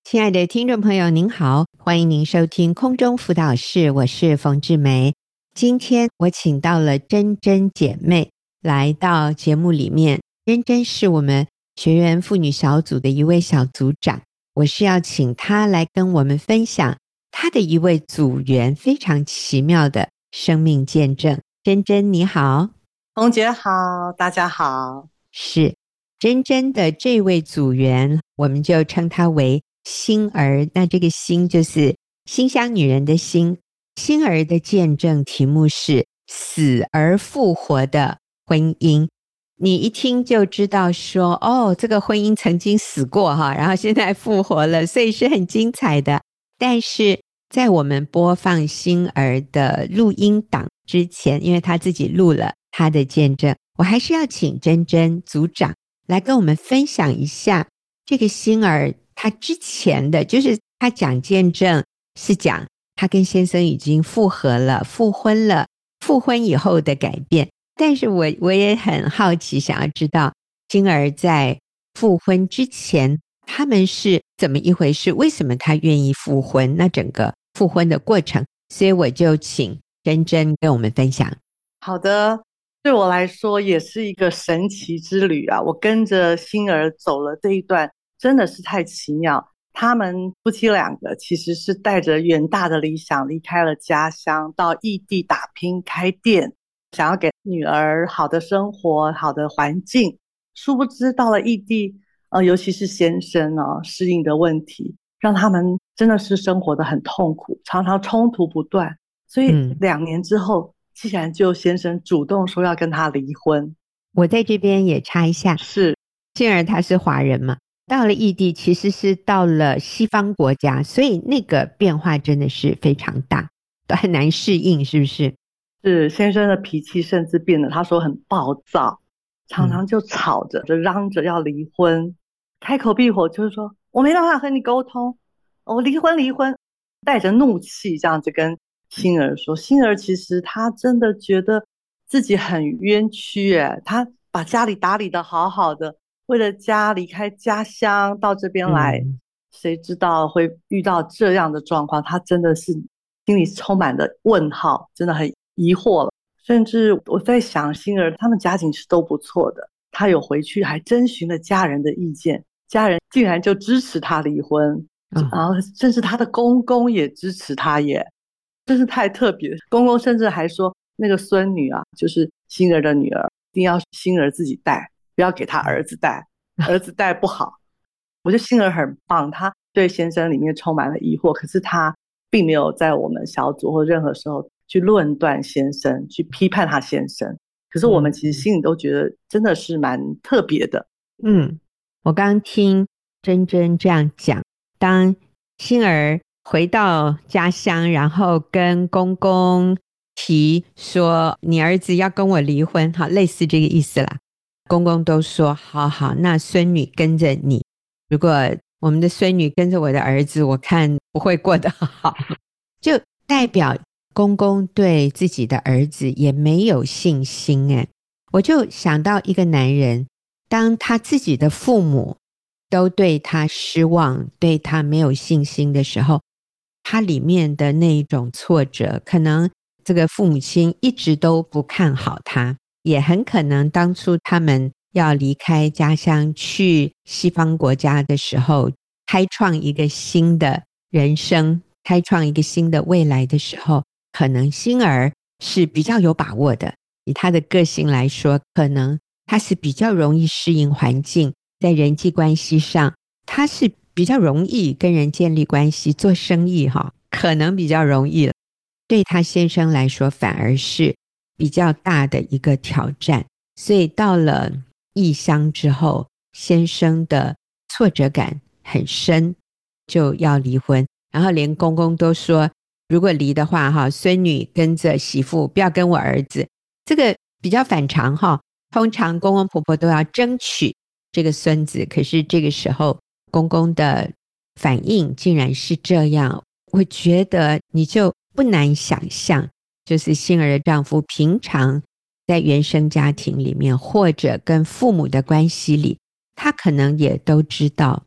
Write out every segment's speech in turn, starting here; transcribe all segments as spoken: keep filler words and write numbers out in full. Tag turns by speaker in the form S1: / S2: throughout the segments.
S1: 亲爱的听众朋友您好，欢迎您收听空中辅导室，我是冯志梅。今天我请到了珍珍姐妹来到节目里面。珍珍是我们学员妇女小组的一位小组长，我是要请她来跟我们分享她的一位组员非常奇妙的生命见证。珍珍你好。
S2: 冯姐好，大家好。
S1: 是珍珍的这位组员，我们就称她为心儿，那这个心就是馨香女人的心。心儿的见证题目是死而复活的婚姻。你一听就知道说，哦，这个婚姻曾经死过哈，然后现在复活了，所以是很精彩的。但是在我们播放心儿的录音档之前，因为她自己录了她的见证，我还是要请珍珍组长来跟我们分享一下这个心儿她之前的，就是她讲见证是讲她跟先生已经复合了，复婚了，复婚以后的改变。但是我我也很好奇，想要知道心儿在复婚之前他们是怎么一回事，为什么她愿意复婚，那整个复婚的过程，所以我就请珍珍跟我们分享。
S2: 好的，对我来说也是一个神奇之旅啊！我跟着心儿走了这一段，真的是太奇妙。他们夫妻两个其实是带着远大的理想，离开了家乡，到异地打拼开店，想要给女儿好的生活、好的环境。殊不知到了异地，呃，尤其是先生啊，适应的问题，让他们真的是生活得很痛苦，常常冲突不断。所以
S1: 嗯，
S2: 两年之后，既然就先生主动说要跟他离婚。
S1: 我在这边也插一下，
S2: 是
S1: 心儿她是华人嘛，到了异地其实是到了西方国家，所以那个变化真的是非常大，都很难适应，是不是？
S2: 是，先生的脾气甚至变得，他说很暴躁，常
S1: 嗯
S2: 常就吵着就嚷着要离婚，开口闭口就是说我没办法和你沟通，我离婚离婚，带着怒气这样子跟心儿说。心儿其实他真的觉得自己很冤屈耶，他把家里打理得好好的，为了家离开家乡到这边来，
S1: 嗯
S2: 谁知道会遇到这样的状况，他真的是心里充满了问号，真的很疑惑了。甚至我在想，心儿他们家境是都不错的，他有回去还征询了家人的意见，家人竟然就支持他离婚，
S1: 哦
S2: 然后甚至他的公公也支持他耶，真是太特别。公公甚至还说，那个孙女啊，就是心儿的女儿，一定要心儿自己带，不要给他儿子带，儿子带不好。我觉得心儿很棒，她对先生里面充满了疑惑，可是她并没有在我们小组或任何时候去论断先生，去批判他先生。可是我们
S1: 嗯
S2: 其实心里都觉得真的是蛮特别的。
S1: 嗯，我刚听珍珍这样讲，当心儿回到家乡，然后跟公公提说你儿子要跟我离婚，好，类似这个意思啦。公公都说好好，那孙女跟着你，如果我们的孙女跟着我的儿子，我看不会过得好，就代表公公对自己的儿子也没有信心。诶，我就想到一个男人，当他自己的父母都对他失望，对他没有信心的时候，他里面的那一种挫折，可能这个父母亲一直都不看好他，也很可能当初他们要离开家乡去西方国家的时候，开创一个新的人生，开创一个新的未来的时候，可能心儿是比较有把握的。以他的个性来说，可能他是比较容易适应环境，在人际关系上他是比较容易跟人建立关系，做生意哈，可能比较容易了。对他先生来说反而是比较大的一个挑战，所以到了异乡之后，先生的挫折感很深，就要离婚。然后连公公都说，如果离的话哈，孙女跟着媳妇，不要跟我儿子。这个比较反常哈，通常公公婆婆都要争取这个孙子，可是这个时候公公的反应竟然是这样，我觉得你就不难想象，就是心儿的丈夫平常在原生家庭里面，或者跟父母的关系里，他可能也都知道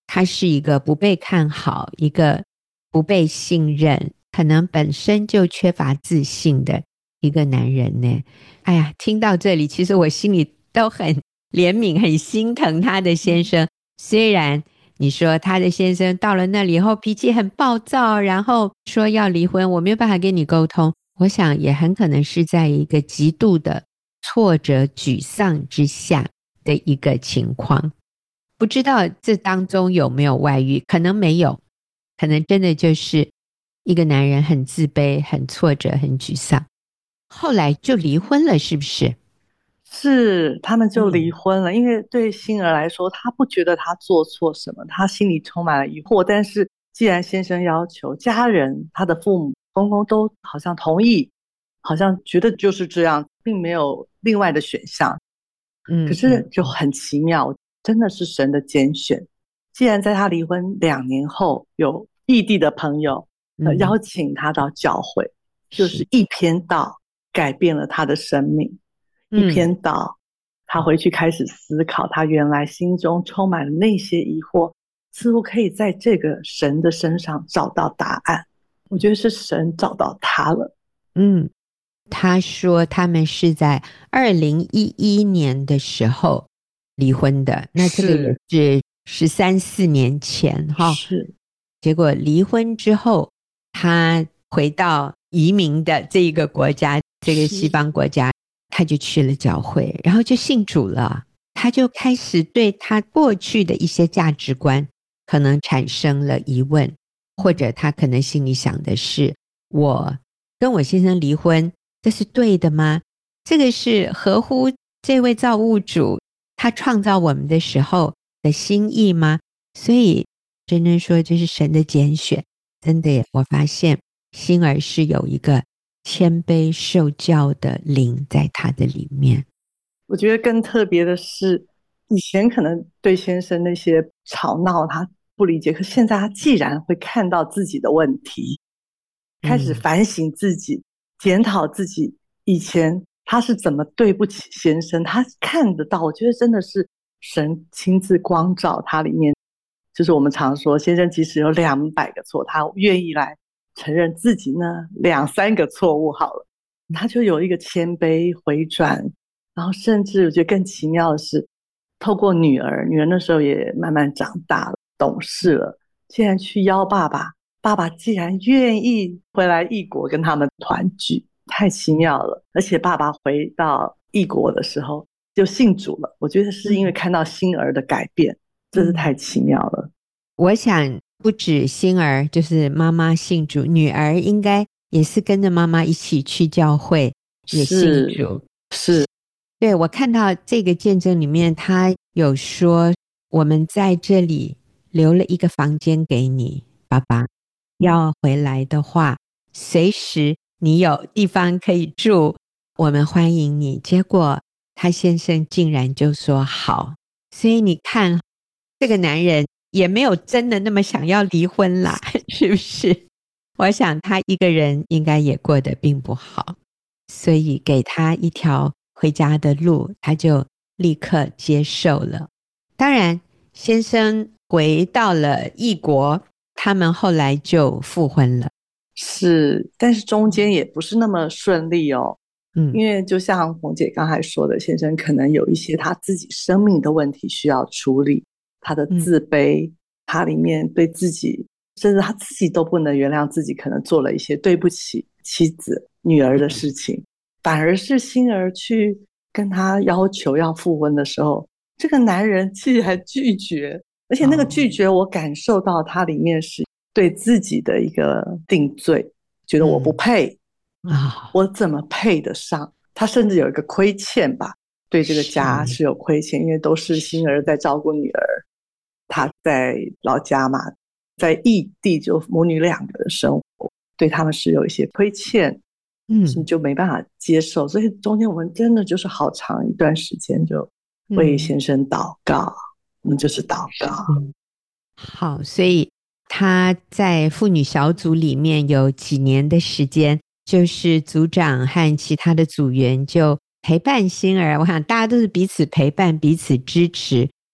S1: 他是一个不被看好，一个不被信任，可能本身就缺乏自信的一个男人呢。哎呀，听到这里，其实我心里都很怜悯，很心疼他的先生。虽然你说他的先生到了那里以后脾气很暴躁，然后说要离婚，我没有办法跟你沟通，我想也很可能是在一个极度的挫折沮丧之下的一个情况。不知道这当中有没有外遇，可能没有，可能真的就是一个男人很自卑，很挫折，很沮丧，后来就离婚了，是不是？
S2: 是，他们就离
S1: 嗯
S2: 婚了。因为对欣儿来说，她不觉得她做错什么，她心里充满了疑惑。但是既然先生要求，家人、他的父母、公公都好像同意，好像觉得就是这样，并没有另外的选项。可
S1: 嗯嗯
S2: 是就很奇妙，真的是神的拣选。既然在他离婚两年后，有异地的朋友呃
S1: 嗯，
S2: 邀请他到教会，就
S1: 是，
S2: 是一篇道改变了他的生命。一
S1: 嗯
S2: 篇道，他回去开始思考，他原来心中充满了那些疑惑，似乎可以在这个神的身上找到答案。我觉得是神找到他了。
S1: 嗯。他说他们是在二零一一年的时候离婚的，那这个也
S2: 是
S1: 是十三四年前哈。
S2: 是
S1: 结果离婚之后，他回到移民的这一个国家，这个西
S2: 是，
S1: 方国家，他就去了教会，然后就信主了。他就开始对他过去的一些价值观可能产生了疑问，或者他可能心里想的是，我跟我先生离婚，这是对的吗？这个是合乎这位造物主他创造我们的时候的心意吗？所以真正说这是神的拣选，真的耶，我发现欣儿是有一个谦卑受教的灵在他的里面。
S2: 我觉得更特别的是，以前可能对先生那些吵闹他不理解，可现在他既然会看到自己的问题，开始
S1: 嗯
S2: 反省自己，检讨自己以前他是怎么对不起先生，他看得到。我觉得真的是神亲自光照他里面，就是我们常说，先生即使有两百个错，他愿意来承认自己呢两三个错误好了，他就有一个谦卑回转。然后甚至我觉得更奇妙的是，透过女儿，女儿那时候也慢慢长大了，懂事了，竟然去邀爸爸，爸爸既然愿意回来异国跟他们团聚，太奇妙了。而且爸爸回到异国的时候就信主了，我觉得是因为看到欣儿的改变，真是太奇妙了。
S1: 我想不止欣儿，就是妈妈信主，女儿应该也是跟着妈妈一起去教会，也信
S2: 是
S1: 主。
S2: 是，
S1: 对，我看到这个见证里面，他有说我们在这里留了一个房间给你，爸爸要回来的话，随时你有地方可以住，我们欢迎你。结果他先生竟然就说好，所以你看这个男人也没有真的那么想要离婚啦，是不是？我想他一个人应该也过得并不好，所以给他一条回家的路，他就立刻接受了。当然，先生回到了异国，他们后来就复婚了。
S2: 是，但是中间也不是那么顺利哦。
S1: 嗯
S2: 因为就像红姐刚才说的，先生可能有一些他自己生命的问题需要处理，他的
S1: 嗯
S2: 自卑，他里面对自己，甚至他自己都不能原谅自己，可能做了一些对不起妻子、女儿的事情，反而是欣儿去跟他要求要复婚的时候，这个男人竟然拒绝，而且那个拒绝，我感受到他里面是对自己的一个定罪，觉得我不
S1: 嗯
S2: 配。
S1: 啊、
S2: 我怎么配得上？他甚至有一个亏欠吧，对这个家
S1: 是
S2: 是有亏欠，因为都是欣儿在照顾女儿，他在老家嘛，在异地就母女两个人生活，对他们是有一些亏欠，是
S1: 嗯
S2: 就没办法接受，所以中间我们真的就是好长一段时间就为
S1: 嗯
S2: 先生祷告，我们就是祷告。
S1: 嗯，好，所以他在妇女小组里面有几年的时间，就是组长和其他的组员就陪伴欣儿，我想大家都是彼此陪伴、彼此支持，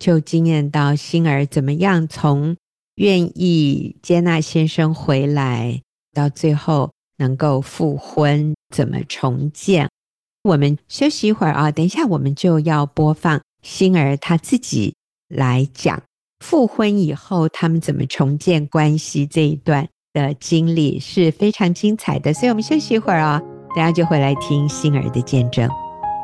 S1: 就经验到星儿怎么样从愿意接纳先生回来，到最后能够复婚，怎么重建。我们休息一会儿啊，等一下我们就要播放星儿他自己来讲复婚以后他们怎么重建关系这一段的经历，是非常精彩的。所以我们休息一会儿啊，等一下就回来听星儿的见证。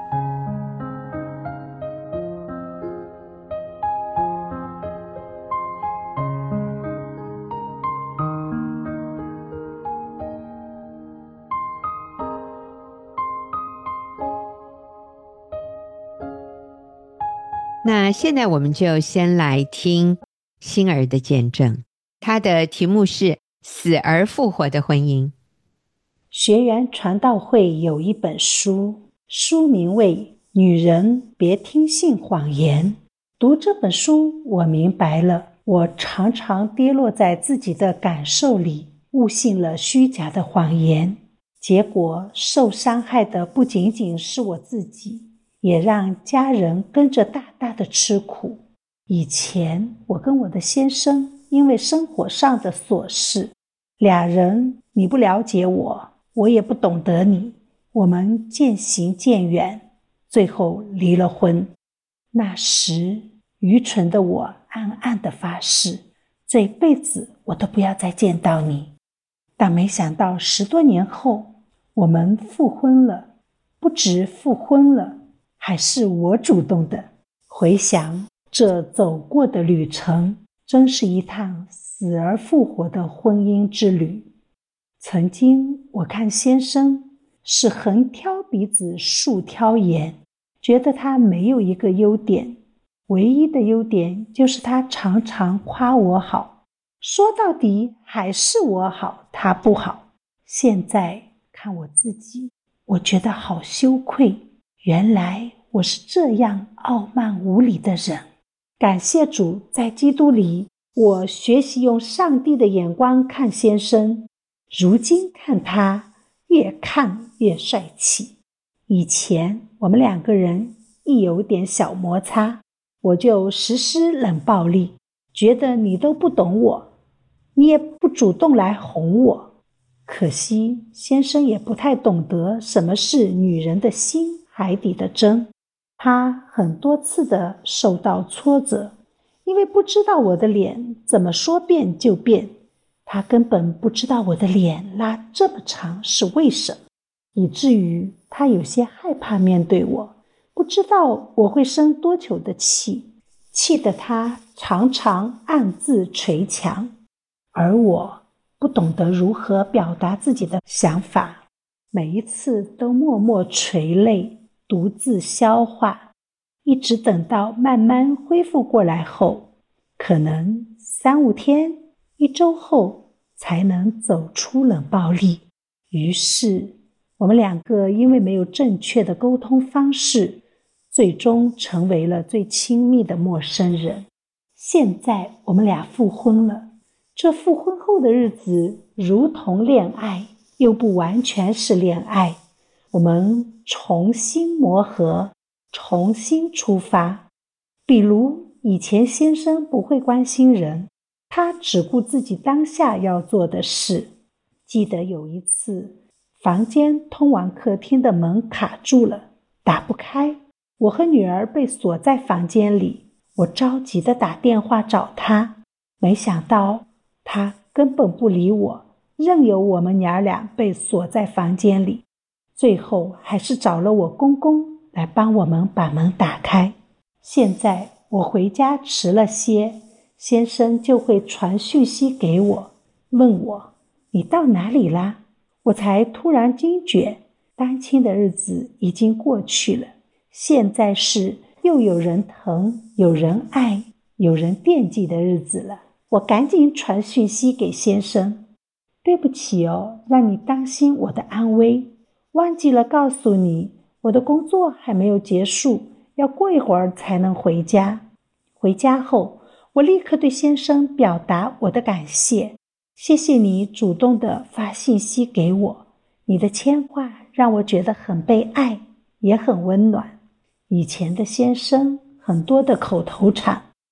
S1: 那现在我们就先来听星儿的见证，他的题目是死而复活的婚姻。
S3: 学园传道会有一本书，书名为《女人别听信谎言》。读这本书，我明白了，我常常跌落在自己的感受里，误信了虚假的谎言，结果受伤害的不仅仅是我自己，也让家人跟着大大的吃苦。以前我跟我的先生因为生活上的琐事，俩人你不了解我，我也不懂得你，我们渐行渐远，最后离了婚。那时愚蠢的我暗暗地发誓，这辈子我都不要再见到你。但没想到十多年后我们复婚了，不止复婚了，还是我主动的。回想这走过的旅程，真是一趟死而复活的婚姻之旅。曾经我看先生是横挑鼻子竖挑眼，觉得他没有一个优点，唯一的优点就是他常常夸我好，说到底还是我好，他不好。现在看我自己，我觉得好羞愧，原来我是这样傲慢无礼的人。感谢主，在基督里，我学习用上帝的眼光看先生，如今看他越看越帅气。以前我们两个人一有点小摩擦，我就实施冷暴力，觉得你都不懂我，你也不主动来哄我。可惜先生也不太懂得什么是女人的心海底的针，他很多次的受到挫折，因为不知道我的脸怎么说变就变，他根本不知道我的脸拉这么长是为什么，以至于他有些害怕面对我，不知道我会生多久的气，气得他常常暗自捶墙，而我不懂得如何表达自己的想法，每一次都默默垂泪，独自消化，一直等到慢慢恢复过来后，可能三五天、一周后才能走出冷暴力。于是我们两个因为没有正确的沟通方式，最终成为了最亲密的陌生人。现在我们俩复婚了，这复婚后的日子如同恋爱，又不完全是恋爱。我们重新磨合，重新出发。比如以前先生不会关心人，他只顾自己当下要做的事。记得有一次，房间通往客厅的门卡住了，打不开，我和女儿被锁在房间里，我着急地打电话找他，没想到他根本不理我，任由我们娘俩被锁在房间里，最后还是找了我公公来帮我们把门打开。现在我回家迟了些，先生就会传讯息给我，问我你到哪里啦？我才突然惊觉，单亲的日子已经过去了，现在是又有人疼，有人爱，有人惦记的日子了。我赶紧传讯息给先生，对不起哦，让你担心我的安危，忘记了告诉你，我的工作还没有结束，要过一会儿才能回家。回家后，我立刻对先生表达我的感谢，谢谢你主动的发信息给我，你的牵挂让我觉得很被爱，也很温暖。以前的先生很多的口头禅，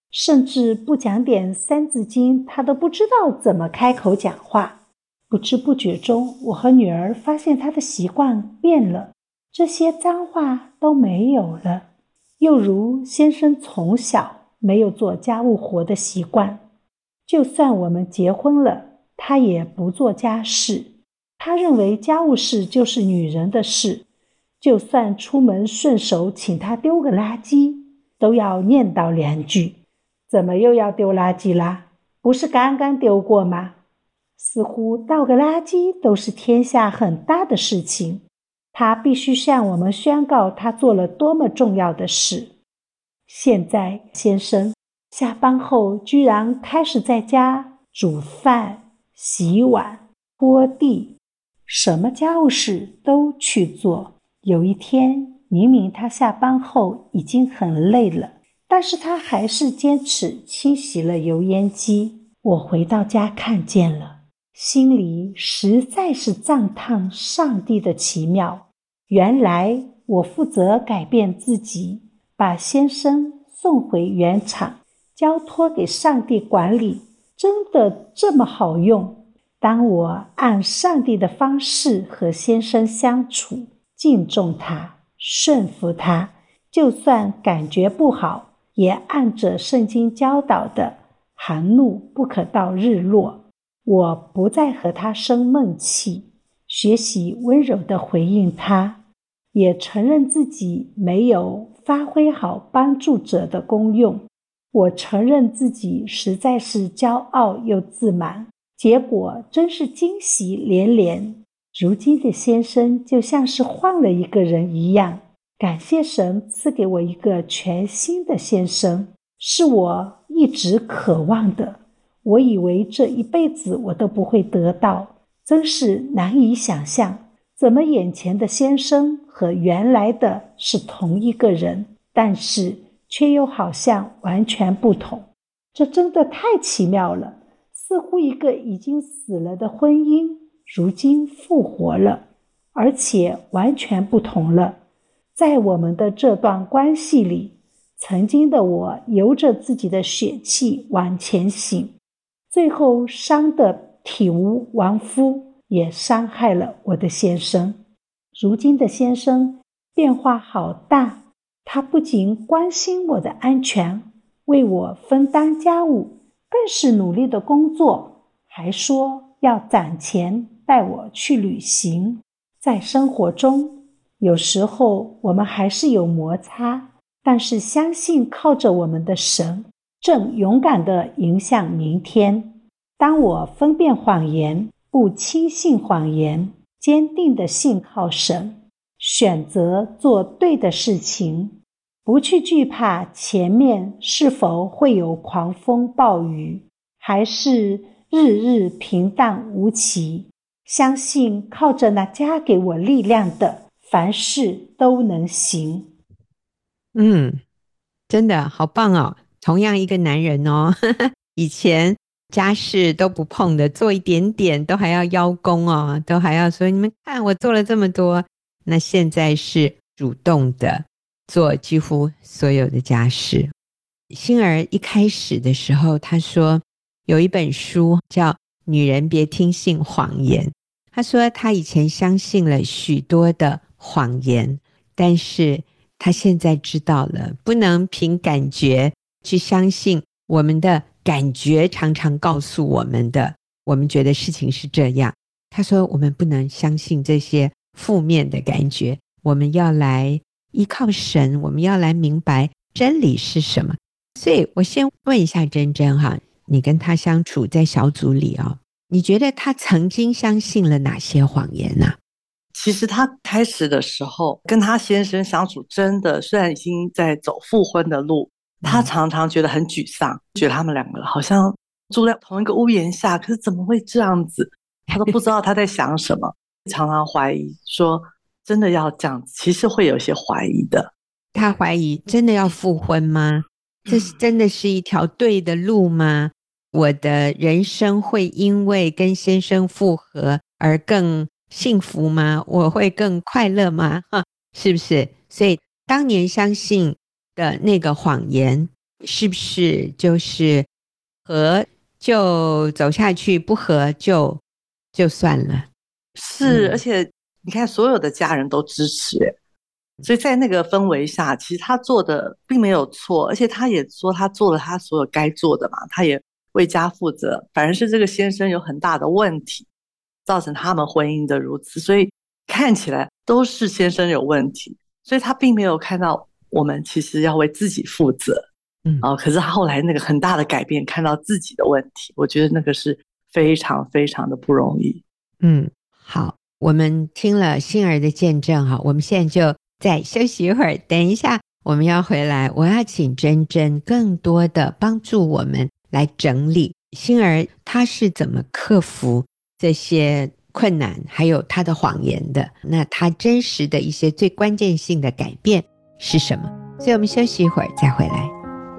S3: 甚至不讲点三字经，他都不知道怎么开口讲话。不知不觉中，我和女儿发现他的习惯变了，这些脏话都没有了。又如先生从小没有做家务活的习惯，就算我们结婚了，他也不做家事。他认为家务事就是女人的事，就算出门顺手请他丢个垃圾，都要念叨两句，怎么又要丢垃圾啦？不是刚刚丢过吗？似乎倒个垃圾都是天下很大的事情，他必须向我们宣告他做了多么重要的事。现在先生下班后居然开始在家煮饭、洗碗、拖地，什么家务事都去做。有一天，明明他下班后已经很累了，但是他还是坚持清洗了油烟机。我回到家看见了，心里实在是赞叹上帝的奇妙。原来我负责改变自己，把先生送回原厂，交托给上帝管理，真的这么好用。当我按上帝的方式和先生相处，敬重他，顺服他，就算感觉不好，也按着圣经教导的含怒不可到日落。我不再和他生闷气，学习温柔地回应他，也承认自己没有发挥好帮助者的功用。我承认自己实在是骄傲又自满，结果真是惊喜连连。如今的先生就像是换了一个人一样，感谢神赐给我一个全新的先生，是我一直渴望的。我以为这一辈子我都不会得到，真是难以想象，怎么眼前的先生和原来的是同一个人，但是却又好像完全不同。这真的太奇妙了，似乎一个已经死了的婚姻如今复活了，而且完全不同了。在我们的这段关系里，曾经的我由着自己的血气往前行，最后伤得体无完肤，也伤害了我的先生。如今的先生变化好大，他不仅关心我的安全，为我分担家务，更是努力的工作，还说要攒钱带我去旅行。在生活中，有时候我们还是有摩擦，但是相信靠着我们的神，正勇敢地迎向明天。当我分辨谎言，不轻信谎言，坚定地信靠神，选择做对的事情，不去惧怕前面是否会有狂风暴雨，还是日日平淡无奇，相信靠着那加给我力量的，凡事都能行。
S1: 嗯，真的好棒哦！同样一个男人哦，呵呵，以前家事都不碰的，做一点点都还要邀功哦，都还要说你们看我做了这么多。那现在是主动的做几乎所有的家事。星儿一开始的时候，他说有一本书叫《女人别听信谎言》，他说他以前相信了许多的谎言，但是他现在知道了，不能凭感觉去相信我们的感觉常常告诉我们的，我们觉得事情是这样。他说我们不能相信这些负面的感觉，我们要来依靠神，我们要来明白真理是什么。所以我先问一下珍珍哈，你跟他相处在小组里哦，你觉得他曾经相信了哪些谎言呢？
S2: 其实他开始的时候跟他先生相处，真的虽然已经在走复婚的路，他常常觉得很沮丧，觉得他们两个好像住在同一个屋檐下，可是怎么会这样子？他都不知道他在想什么，常常怀疑说真的要这样子，其实会有些怀疑的。
S1: 他怀疑真的要复婚吗？这是真的是一条对的路吗？我的人生会因为跟先生复合而更幸福吗？我会更快乐吗？哈，是不是？所以当年相信的那个谎言， 是不是就是合就走下去，不合就就算了？
S2: 是，
S1: 嗯
S2: 而且你看，所有的家人都支持，所以在那个氛围下，其实他做的并没有错，而且他也说他做了他所有该做的嘛，他也为家负责。反而是这个先生有很大的问题，造成他们婚姻的如此，所以看起来都是先生有问题，所以他并没有看到我们其实要为自己负责。
S1: 嗯
S2: 哦，可是他后来那个很大的改变，看到自己的问题，我觉得那个是非常非常的不容易。
S1: 嗯，好，我们听了馨儿的见证哈，我们现在就再休息一会儿，等一下我们要回来，我要请珍珍更多的帮助我们来整理馨儿她是怎么克服这些困难，还有她的谎言的，那她真实的一些最关键性的改变是什么？所以我们休息一会儿再回来。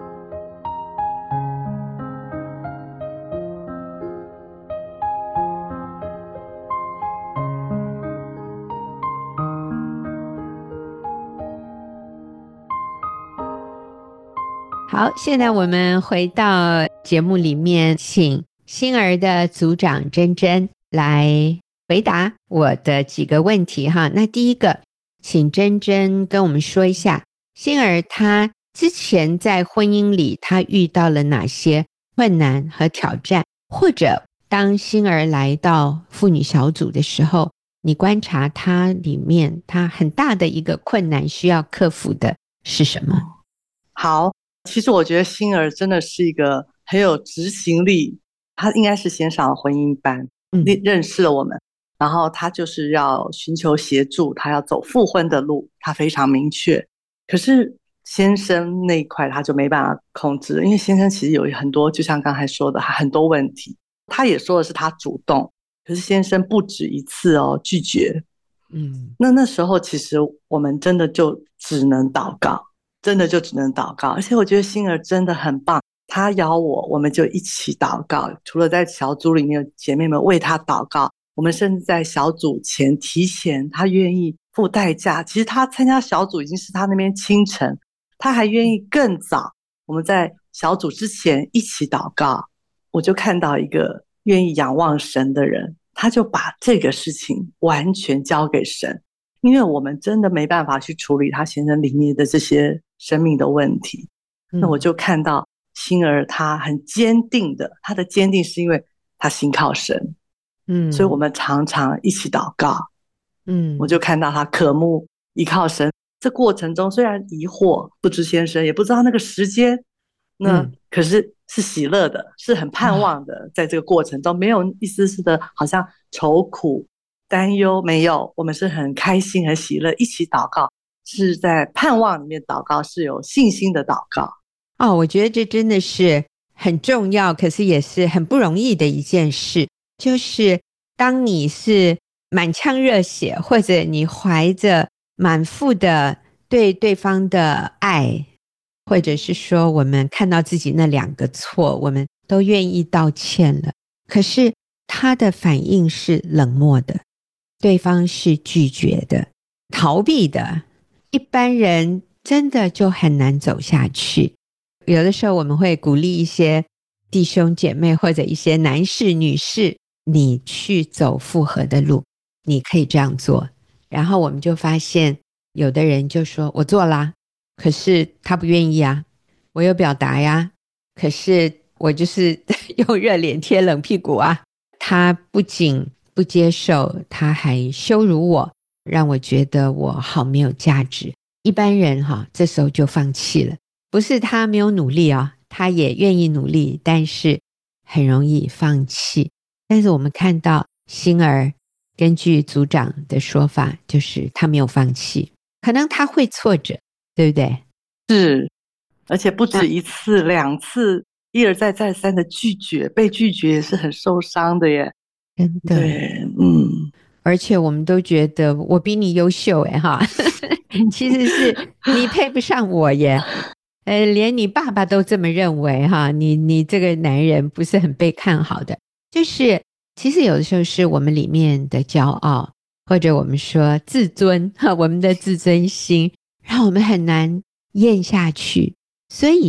S1: 好，现在我们回到节目里面，请馨儿的组长珍珍来回答我的几个问题哈。那第一个，请珍珍跟我们说一下，馨儿她之前在婚姻里她遇到了哪些困难和挑战，或者当馨儿来到妇女小组的时候，你观察她里面她很大的一个困难需要克服的是什么？
S2: 好，其实我觉得馨儿真的是一个很有执行力，她应该是先上了婚姻班，
S1: 嗯
S2: 认识了我们，然后她就是要寻求协助，她要走复婚的路，她非常明确。可是先生那一块他就没办法控制，因为先生其实有很多，就像刚才说的，很多问题。他也说的是他主动，可是先生不止一次哦拒绝。
S1: 嗯，
S2: 那那时候其实我们真的就只能祷告。真的就只能祷告，而且我觉得馨儿真的很棒，她邀我，我们就一起祷告。除了在小组里面姐妹们为她祷告，我们甚至在小组前提前，她愿意付代价。其实她参加小组已经是她那边清晨，她还愿意更早。我们在小组之前一起祷告，我就看到一个愿意仰望神的人，他就把这个事情完全交给神。因为我们真的没办法去处理他先生里面的这些生命的问题，
S1: 嗯、
S2: 那我就看到馨儿她很坚定的，她的坚定是因为她信靠神，嗯，所以我们常常一起祷告，嗯，我就看到她渴慕依靠神。这过程中虽然疑惑，不知先生也不知道那个时间，那、嗯、可是是喜乐的，是很盼望的，在这个过程中没有一丝丝的好像愁苦担忧，没有，我们是很开心很喜乐，一起祷告，是在盼望里面祷告，是有信心的祷告。
S1: 哦，我觉得这真的是很重要，可是也是很不容易的一件事，就是当你是满腔热血，或者你怀着满腹的对对方的爱，或者是说我们看到自己那两个错，我们都愿意道歉了，可是他的反应是冷漠的，对方是拒绝的，逃避的，一般人真的就很难走下去。有的时候我们会鼓励一些弟兄姐妹或者一些男士女士，你去走复合的路，你可以这样做。然后我们就发现有的人就说我做啦，可是他不愿意啊，我有表达呀，可是我就是用热脸贴冷屁股啊，他不仅不接受，他还羞辱我，让我觉得我好没有价值。一般人哈，这时候就放弃了，不是他没有努力啊，他也愿意努力，但是很容易放弃。但是我们看到馨儿根据组长的说法，就是他没有放弃，可能他会挫折，对不对？
S2: 是，而且不止一次、两次，一而再、再三的拒绝，被拒绝也是很受伤的耶。
S1: 真的，
S2: 对，嗯，
S1: 而且我们都觉得我比你优秀哎哈，其实是你配不上我耶，呃，连你爸爸都这么认为哈，你你这个男人不是很被看好的，就是其实有的时候是我们里面的骄傲，或者我们说自尊哈，我们的自尊心让我们很难咽下去，所以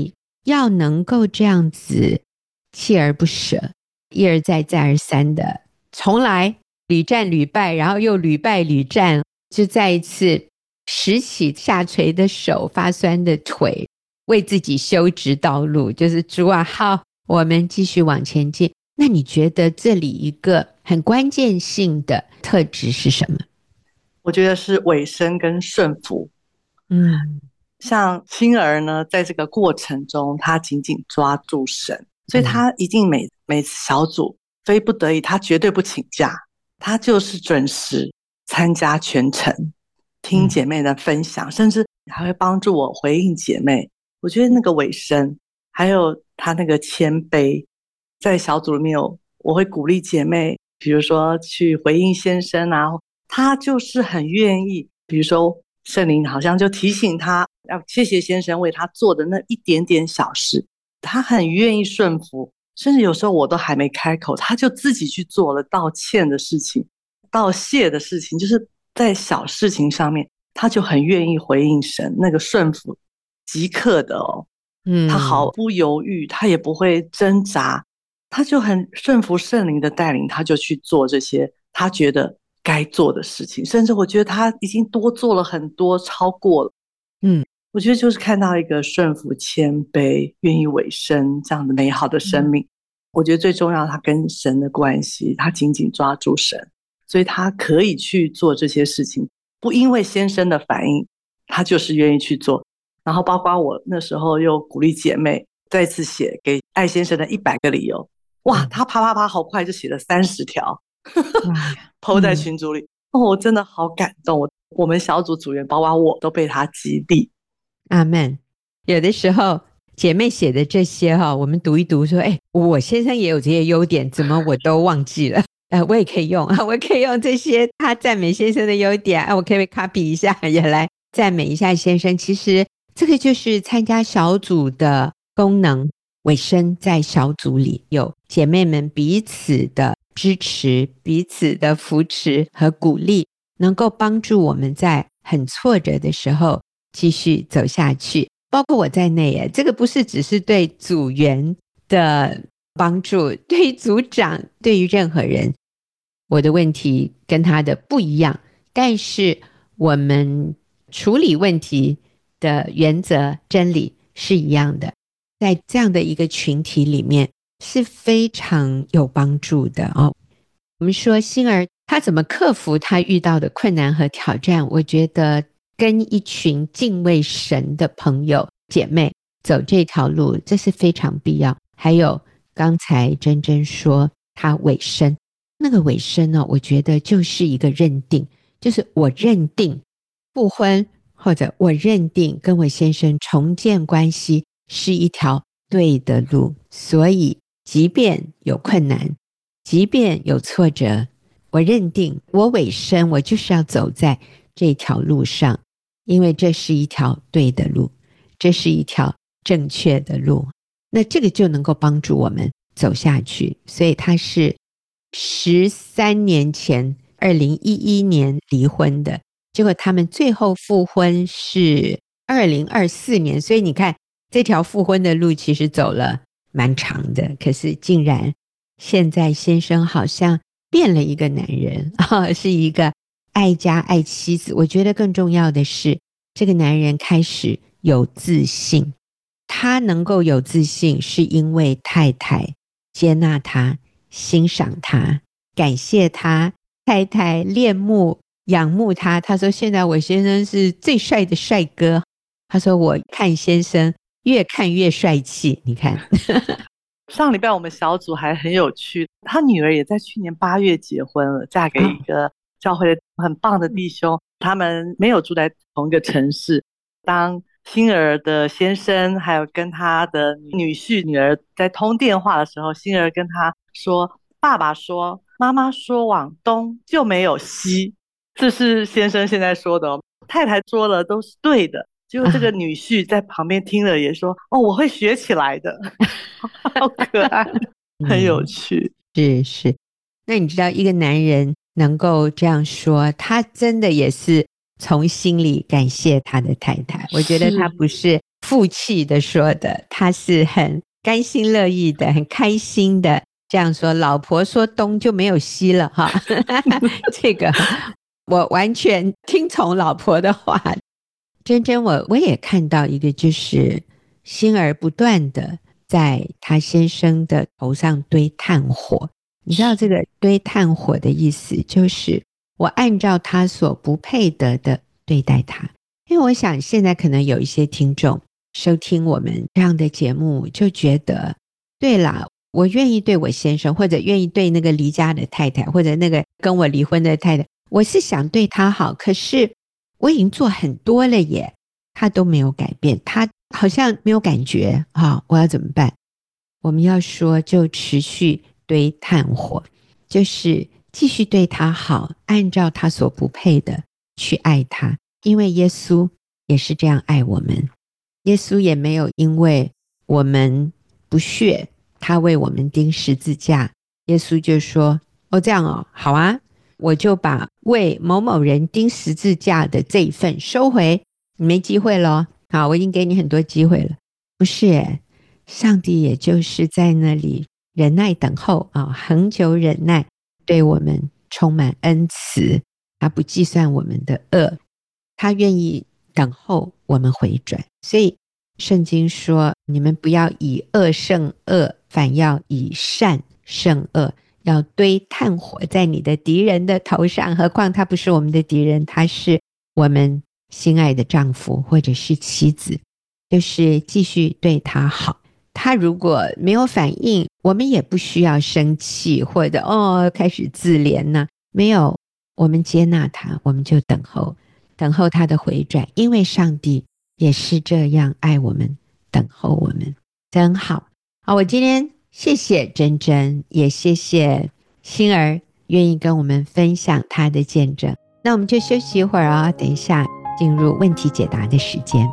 S1: 要能够这样子锲而不舍，一而再再而三的重来，屡战屡败，然后又屡败屡战，就再一次拾起下垂的手，发酸的腿，为自己修直道路，就是主啊，好，我们继续往前进。那你觉得这里一个很关键性的特质是什么？
S2: 我觉得是委身跟顺服。
S1: 嗯，
S2: 像星儿呢，在这个过程中，他紧紧抓住神，所以他一定每每次小组非不得已，他绝对不请假，他就是准时参加全程，听姐妹的分享，嗯、甚至还会帮助我回应姐妹。我觉得那个委身，还有他那个谦卑，在小组里面有，我会鼓励姐妹，比如说去回应先生啊，他就是很愿意，比如说圣灵好像就提醒他要谢谢先生为他做的那一点点小事，他很愿意顺服，甚至有时候我都还没开口，他就自己去做了道歉的事情，道谢的事情，就是在小事情上面他就很愿意回应神，那个顺服即刻的哦，嗯，他毫不犹豫，他也不会挣扎，他就很顺服圣灵的带领，他就去做这些他觉得该做的事情，甚至我觉得他已经多做了很多，超过了。嗯，我觉得就是看到一个顺服、谦卑、愿意委身这样的美好的生命。嗯、我觉得最重要，他跟神的关系，他紧紧抓住神，所以他可以去做这些事情，不因为先生的反应，他就是愿意去做。然后包括我那时候又鼓励姐妹再次写给艾先生的一百个理由，哇，他啪啪啪好快就写了三十条po 在群组里、嗯、哦，我真的好感动，我我们小组组员包括我都被他激励。
S1: 阿们。有的时候姐妹写的这些哈，我们读一读说，哎，我先生也有这些优点，怎么我都忘记了？呃，我也可以用啊，我可以用这些他赞美先生的优点，啊，我可以 copy 一下，也来赞美一下先生。其实这个就是参加小组的功能，委身在小组里，有姐妹们彼此的支持，彼此的扶持和鼓励，能够帮助我们在很挫折的时候继续走下去。包括我在内耶，这个不是只是对组员的帮助，对于组长，对于任何人，我的问题跟他的不一样，但是我们处理问题的原则真理是一样的，在这样的一个群体里面是非常有帮助的哦。我们说星儿他怎么克服他遇到的困难和挑战，我觉得跟一群敬畏神的朋友姐妹走这条路，这是非常必要。还有刚才珍珍说他委身，那个委身呢、哦，我觉得就是一个认定，就是我认定复婚，或者我认定跟我先生重建关系是一条对的路，所以即便有困难，即便有挫折，我认定我委身，我就是要走在这条路上，因为这是一条对的路，这是一条正确的路，那这个就能够帮助我们走下去。所以他是十三年前二零一一年离婚的，结果他们最后复婚是二零二四年，所以你看这条复婚的路其实走了蛮长的，可是竟然现在先生好像变了一个男人、哦、是一个爱家爱妻子。我觉得更重要的是这个男人开始有自信，他能够有自信是因为太太接纳他，欣赏他，感谢他，太太恋慕仰慕他。他说现在我先生是最帅的帅哥，他说我看先生越看越帅气。你看
S2: 上礼拜我们小组还很有趣，他女儿也在去年八月结婚了，嫁给一个教会的很棒的弟兄、哦、他们没有住在同一个城市。当星儿的先生还有跟他的女婿女儿在通电话的时候，星儿跟他说，爸爸说妈妈说往东就没有西，这是先生现在说的哦，太太说的都是对的。结果这个女婿在旁边听了也说、啊、哦，我会学起来的好可爱很有趣、
S1: 嗯、是是。那你知道一个男人能够这样说，他真的也是从心里感谢他的太太。我觉得他不是负气的说的，他是很甘心乐意的，很开心的这样说，老婆说东就没有西了哈。这个我完全听从老婆的话。真真我我也看到一个，就是心儿不断的在他先生的头上堆炭火。你知道这个堆炭火的意思，就是我按照他所不配得的对待他。因为我想现在可能有一些听众收听我们这样的节目，就觉得对啦，我愿意对我先生，或者愿意对那个离家的太太，或者那个跟我离婚的太太，我是想对他好，可是我已经做很多了耶，他都没有改变，他好像没有感觉啊，我要怎么办？我们要说就持续堆炭火，就是继续对他好，按照他所不配的去爱他，因为耶稣也是这样爱我们。耶稣也没有因为我们不屑他为我们钉十字架，耶稣就说哦这样哦，好啊，我就把为某某人钉十字架的这一份收回，你没机会了，好，我已经给你很多机会了。不是耶，上帝也就是在那里忍耐等候啊，恒久忍耐，对我们充满恩慈，他不计算我们的恶，他愿意等候我们回转。所以圣经说，你们不要以恶胜恶，反要以善胜恶，要堆炭火在你的敌人的头上，何况他不是我们的敌人，他是我们心爱的丈夫或者是妻子，就是继续对他好。他如果没有反应，我们也不需要生气或者哦开始自怜呢、啊，没有，我们接纳他，我们就等候等候他的回转，因为上帝也是这样爱我们，等候我们，真好。好，我今天谢谢珍珍，也谢谢心儿愿意跟我们分享她的见证。那我们就休息一会儿啊、哦，等一下进入问题解答的时间。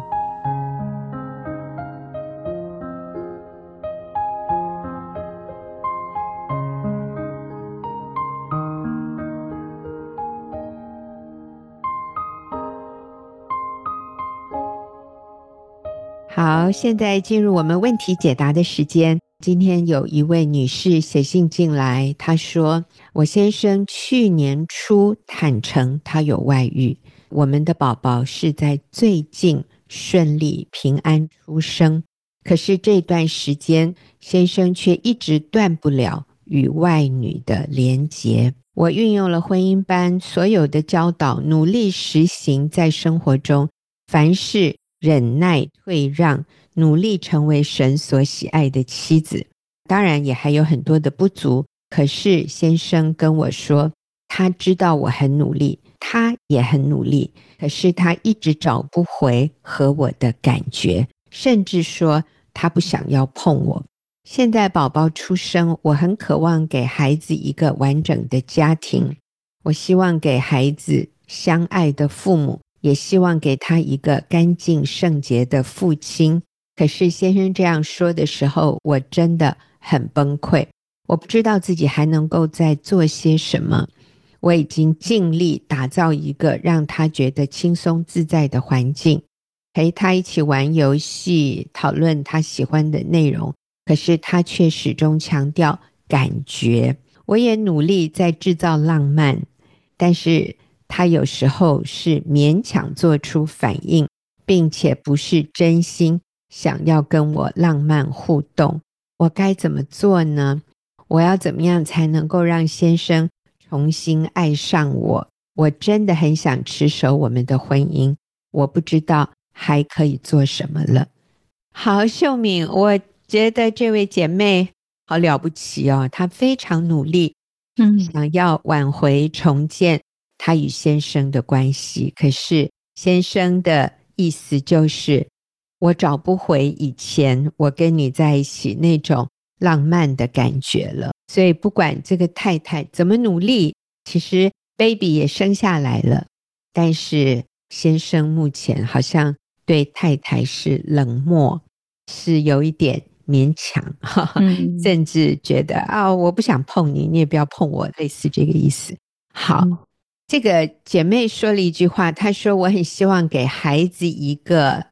S1: 好，现在进入我们问题解答的时间。今天有一位女士写信进来，她说我先生去年初坦诚他有外遇，我们的宝宝是在最近顺利平安出生，可是这段时间先生却一直断不了与外女的连结。我运用了婚姻班所有的教导，努力实行在生活中，凡事忍耐退让，努力成为神所喜爱的妻子。当然也还有很多的不足，可是先生跟我说，他知道我很努力，他也很努力，可是他一直找不回和我的感觉，甚至说他不想要碰我。现在宝宝出生，我很渴望给孩子一个完整的家庭，我希望给孩子相爱的父母，也希望给他一个干净圣洁的父亲。可是先生这样说的时候，我真的很崩溃，我不知道自己还能够再做些什么。我已经尽力打造一个让他觉得轻松自在的环境，陪他一起玩游戏，讨论他喜欢的内容，可是他却始终强调感觉。我也努力在制造浪漫，但是他有时候是勉强做出反应，并且不是真心想要跟我浪漫互动。我该怎么做呢？我要怎么样才能够让先生重新爱上我？我真的很想持守我们的婚姻，我不知道还可以做什么了。好，秀敏，我觉得这位姐妹好了不起哦，她非常努力，嗯，想要挽回重建她与先生的关系，可是先生的意思就是我找不回以前我跟你在一起那种浪漫的感觉了。所以不管这个太太怎么努力，其实 baby 也生下来了，但是先生目前好像对太太是冷漠，是有一点勉强、嗯、甚至觉得啊、哦，我不想碰你，你也不要碰我，类似这个意思。好、嗯，这个姐妹说了一句话，她说我很希望给孩子一个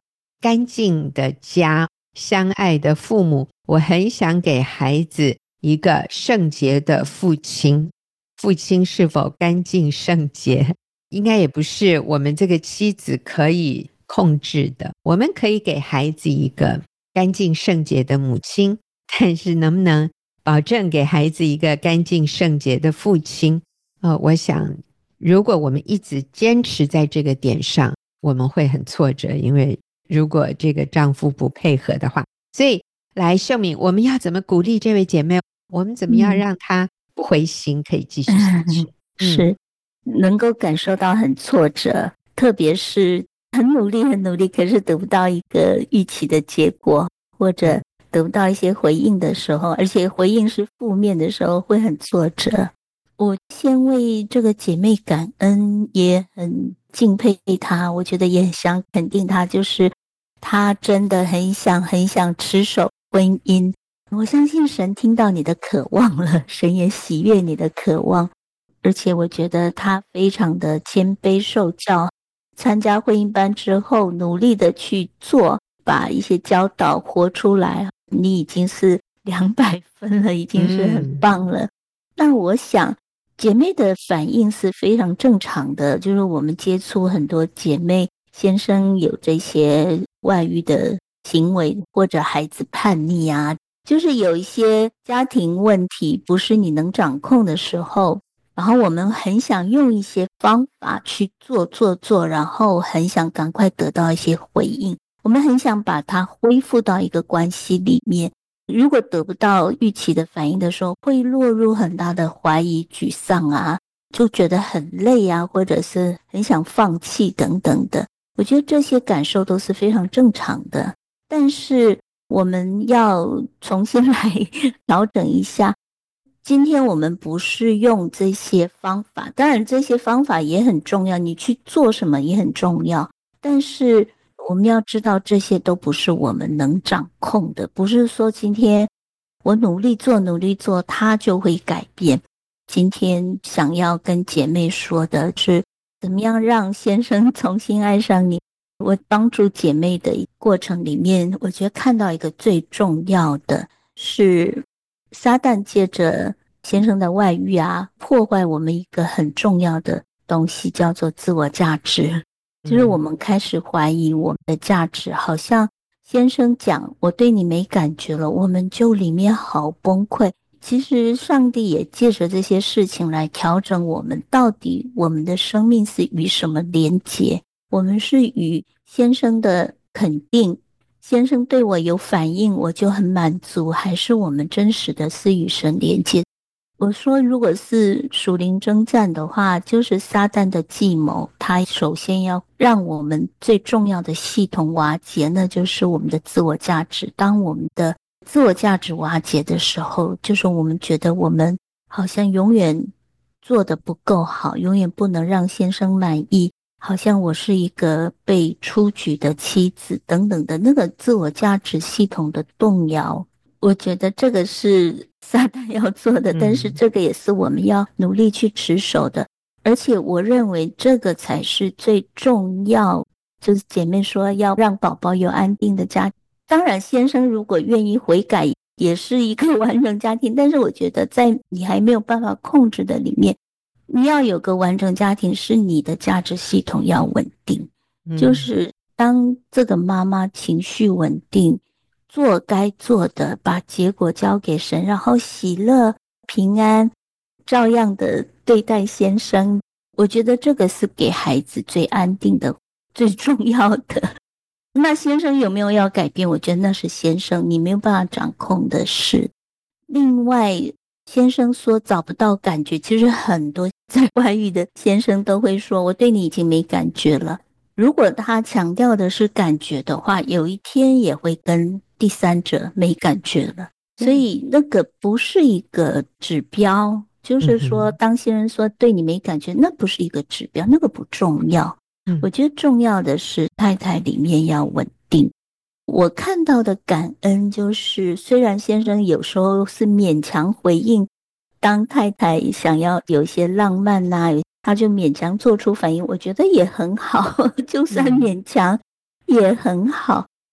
S1: 干净的家，相爱的父母，我很想给孩子一个圣洁的父亲。父亲是否干净圣洁，应该也不是我们这个妻子可以控制的。我们可以给孩子一个干净圣洁的母亲，但是能不能保证给孩子一个干净圣洁的父亲，呃，我想如果我们一直坚持在这个点上，我们会很挫折，因为如果这个丈夫不配合的话。所以来秀敏，我们要怎么鼓励这位姐妹，我们怎么样让她不灰心，可以继续下去、嗯、
S4: 是能够感受到很挫折，特别是很努力很努力，可是得不到一个预期的结果，或者得不到一些回应的时候，而且回应是负面的时候，会很挫折。我先为这个姐妹感恩，也很敬佩她，我觉得也很想肯定她，就是她真的很想很想持守婚姻。我相信神听到你的渴望了，神也喜悦你的渴望，而且我觉得她非常的谦卑受教，参加婚姻班之后努力的去做，把一些教导活出来，你已经是两百分了，已经是很棒了、嗯、那我想姐妹的反应是非常正常的，就是我们接触很多姐妹先生有这些外遇的行为，或者孩子叛逆啊，就是有一些家庭问题不是你能掌控的时候，然后我们很想用一些方法去做做做，然后很想赶快得到一些回应，我们很想把它恢复到一个关系里面。如果得不到预期的反应的时候，会落入很大的怀疑沮丧啊，就觉得很累啊，或者是很想放弃等等的。我觉得这些感受都是非常正常的，但是我们要重新来调整一下。今天我们不是用这些方法，当然这些方法也很重要，你去做什么也很重要，但是我们要知道这些都不是我们能掌控的，不是说今天我努力做努力做它就会改变。今天想要跟姐妹说的是怎么样让先生重新爱上你。我帮助姐妹的过程里面，我觉得看到一个最重要的是撒旦借着先生的外遇啊，破坏我们一个很重要的东西，叫做自我价值。就是我们开始怀疑我们的价值，好像先生讲我对你没感觉了，我们就里面好崩溃。其实上帝也借着这些事情来调整我们，到底我们的生命是与什么连结，我们是与先生的肯定，先生对我有反应我就很满足，还是我们真实的是与神连接。我说如果是属灵征战的话，就是撒旦的计谋，他首先要让我们最重要的系统瓦解，那就是我们的自我价值。当我们的自我价值瓦解的时候，就是我们觉得我们好像永远做得不够好，永远不能让先生满意，好像我是一个被出局的妻子等等的，那个自我价值系统的动摇，我觉得这个是撒旦要做的，但是这个也是我们要努力去持守的、嗯、而且我认为这个才是最重要，就是姐妹说要让宝宝有安定的家庭，当然先生如果愿意悔改也是一个完整家庭，但是我觉得在你还没有办法控制的里面，你要有个完整家庭，是你的价值系统要稳定、嗯、就是当这个妈妈情绪稳定，做该做的，把结果交给神，然后喜乐平安照样的对待先生，我觉得这个是给孩子最安定的最重要的。那先生有没有要改变，我觉得那是先生你没有办法掌控的事。另外先生说找不到感觉，其实很多在外遇的先生都会说我对你已经没感觉了，如果他强调的是感觉的话，有一天也会跟第三者没感觉了，所以那个不是一个指标，就是说当先生说对你没感觉，那不是一个指标，那个不重要。我觉得重要的是太太里面要稳定。我看到的感恩就是虽然先生有时候是勉强回应，当太太想要有一些浪漫啊，他就勉强做出反应，我觉得也很好，就算勉强也很好。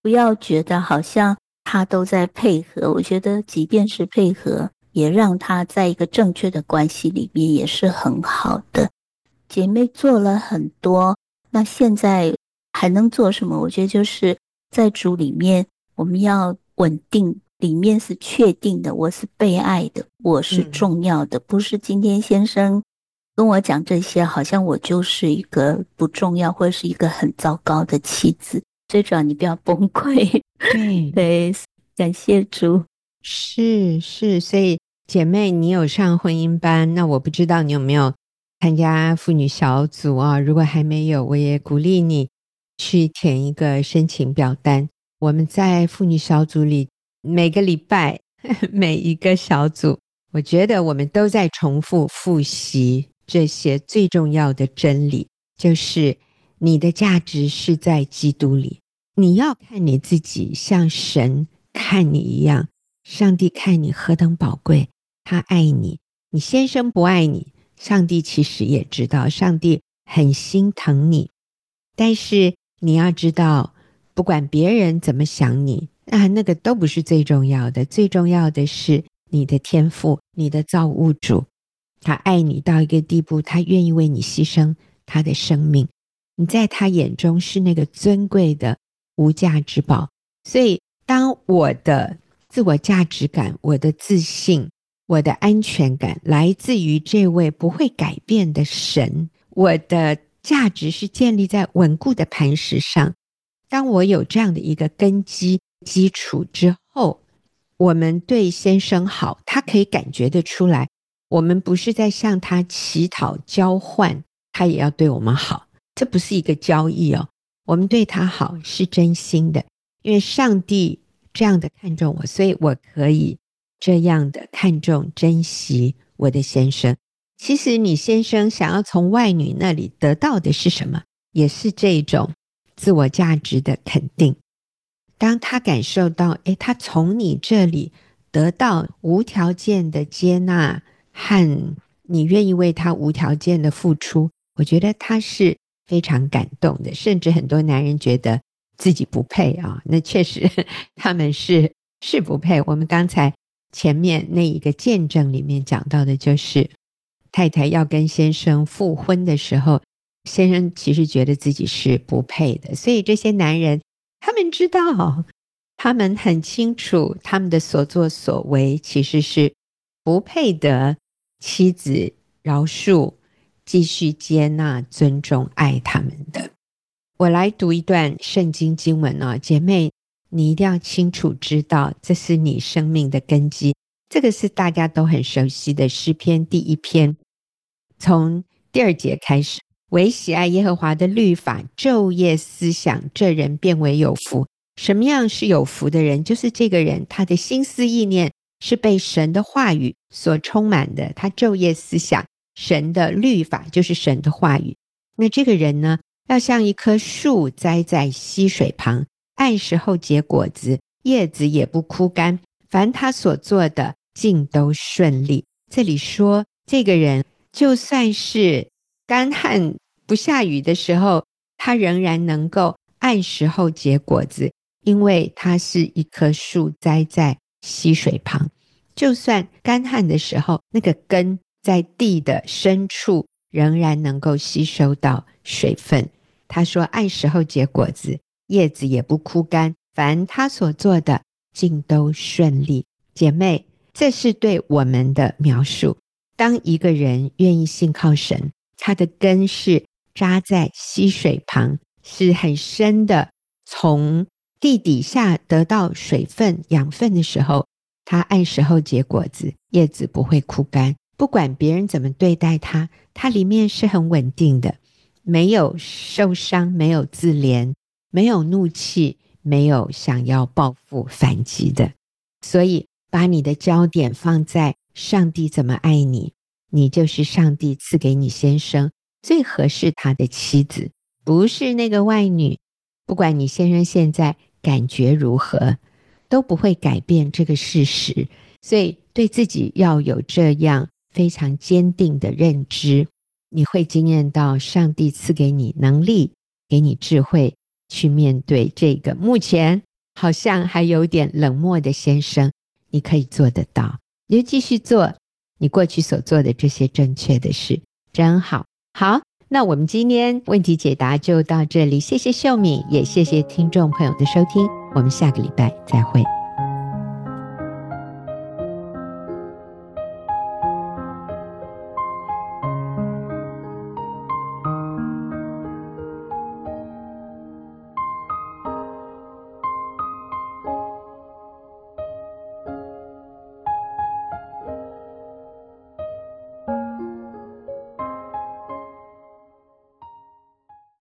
S4: 不要觉得好像他都在配合，我觉得即便是配合，也让他在一个正确的关系里面也是很好的。姐妹做了很多，那现在还能做什么？我觉得就是在主里面，我们要稳定，里面是确定的，我是被爱的，我是重要的，嗯、不是今天先生跟我讲这些，好像我就是一个不重要或者是一个很糟糕的妻子。最主要你不要崩溃。
S1: 对
S4: 对，感谢主。
S1: 是是，所以姐妹，你有上婚姻班，那我不知道你有没有参加妇女小组啊？如果还没有，我也鼓励你去填一个申请表单。我们在妇女小组里，每个礼拜每一个小组，我觉得我们都在重复复习这些最重要的真理，就是你的价值是在基督里，你要看你自己像神看你一样，上帝看你何等宝贵，他爱你。你先生不爱你，上帝其实也知道，上帝很心疼你，但是你要知道，不管别人怎么想你，那那个都不是最重要的，最重要的是你的天父，你的造物主，他爱你到一个地步，他愿意为你牺牲他的生命，你在他眼中是那个尊贵的无价之宝。所以当我的自我价值感，我的自信，我的安全感来自于这位不会改变的神，我的价值是建立在稳固的磐石上。当我有这样的一个根基基础之后，我们对先生好，他可以感觉得出来，我们不是在向他乞讨交换，他也要对我们好，这不是一个交易哦，我们对他好是真心的，因为上帝这样的看重我，所以我可以这样的看重珍惜我的先生。其实你先生想要从外女那里得到的是什么？也是这种自我价值的肯定。当他感受到诶，他从你这里得到无条件的接纳和你愿意为他无条件的付出，我觉得他是非常感动的。甚至很多男人觉得自己不配啊，那确实他们是是不配。我们刚才前面那一个见证里面讲到的，就是太太要跟先生复婚的时候，先生其实觉得自己是不配的。所以这些男人他们知道，他们很清楚他们的所作所为其实是不配得妻子饶恕、继续接纳、尊重、爱他们的。我来读一段圣经经文哦，姐妹你一定要清楚知道，这是你生命的根基。这个是大家都很熟悉的诗篇第一篇，从第二节开始，唯喜爱耶和华的律法，昼夜思想，这人便为有福。什么样是有福的人？就是这个人他的心思意念是被神的话语所充满的，他昼夜思想神的律法，就是神的话语。那这个人呢，要像一棵树栽在溪水旁，按时候结果子，叶子也不枯干，凡他所做的尽都顺利。这里说这个人就算是干旱不下雨的时候，他仍然能够按时候结果子，因为他是一棵树栽在溪水旁。就算干旱的时候，那个根在地的深处仍然能够吸收到水分。他说按时候结果子，叶子也不枯干，凡他所做的尽都顺利。姐妹，这是对我们的描述。当一个人愿意信靠神，他的根是扎在溪水旁，是很深的，从地底下得到水分养分的时候，他按时候结果子，叶子不会枯干。不管别人怎么对待他，他里面是很稳定的，没有受伤，没有自怜，没有怒气，没有想要报复反击的。所以把你的焦点放在上帝怎么爱你，你就是上帝赐给你先生最合适他的妻子，不是那个外女。不管你先生现在感觉如何，都不会改变这个事实。所以对自己要有这样非常坚定的认知，你会经验到上帝赐给你能力，给你智慧，去面对这个目前好像还有点冷漠的先生，你可以做得到，你就继续做你过去所做的这些正确的事，真好。好，那我们今天问题解答就到这里，谢谢秀敏，也谢谢听众朋友的收听，我们下个礼拜再会。